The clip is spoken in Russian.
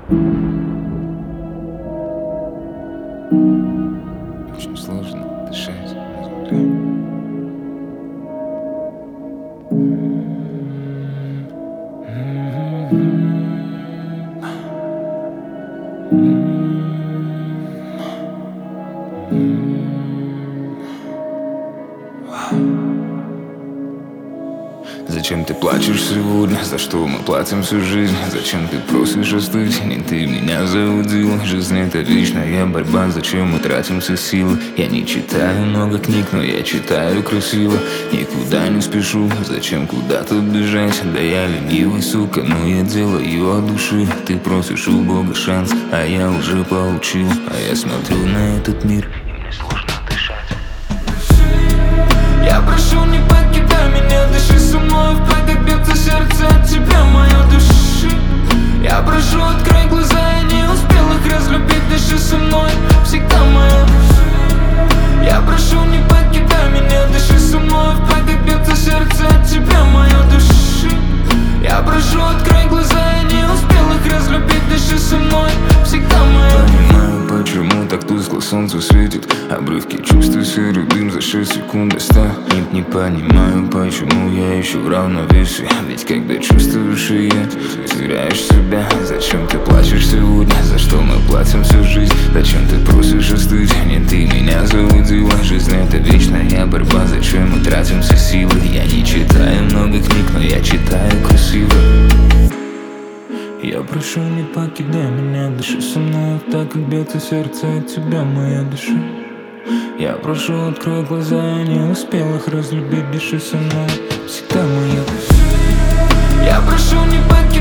Очень сложно дышать на земле. Зачем ты плачешь сегодня? За что мы платим всю жизнь? Зачем ты просишь остыть? Не ты меня заудил. Жизнь — это вечная борьба. Зачем мы тратим все силы? Я не читаю много книг, но я читаю красиво. Никуда не спешу. Зачем куда-то бежать? Да я ленивый, сука, но я делаю от души. Ты просишь у Бога шанс, а я уже получил. А я смотрю на этот мир, и мне сложно дышать. Я прошу, не покидай меня, дыши со мной вплоть, как бьется сердце от тебя, моя душа. Я прошу, открой глаза, я не успел их разлюбить, дыши со мной, всегда моя душа. Я прошу, не покидай меня, дыши со мной вплоть, как бьется сердце от тебя, моя душа. Я прошу, открой глаза, я не успел их разлюбить, дыши со мной, всегда моя душа. Понимаю, почему так тускло солнце светит. Обрывки чувств, серый дым за 6 секунд достанет. Не понимаю, почему я еще в равновесии. Ведь когда чувствуешь ее, теряешь себя. Зачем ты плачешь сегодня? За что мы платим всю жизнь? Зачем ты просишь остыть? Не ты меня заудила. Жизнь — это вечная борьба. Зачем мы тратим все силы? Я не читаю много книг, но я читаю красиво. Я прошу, не покидай меня, дыши со мной так, как бьется сердце от тебя, моя душа. Я прошу, открой глаза, я не успел их разлюбить, дыши со мной, всегда моя душа. Я прошу, не покидай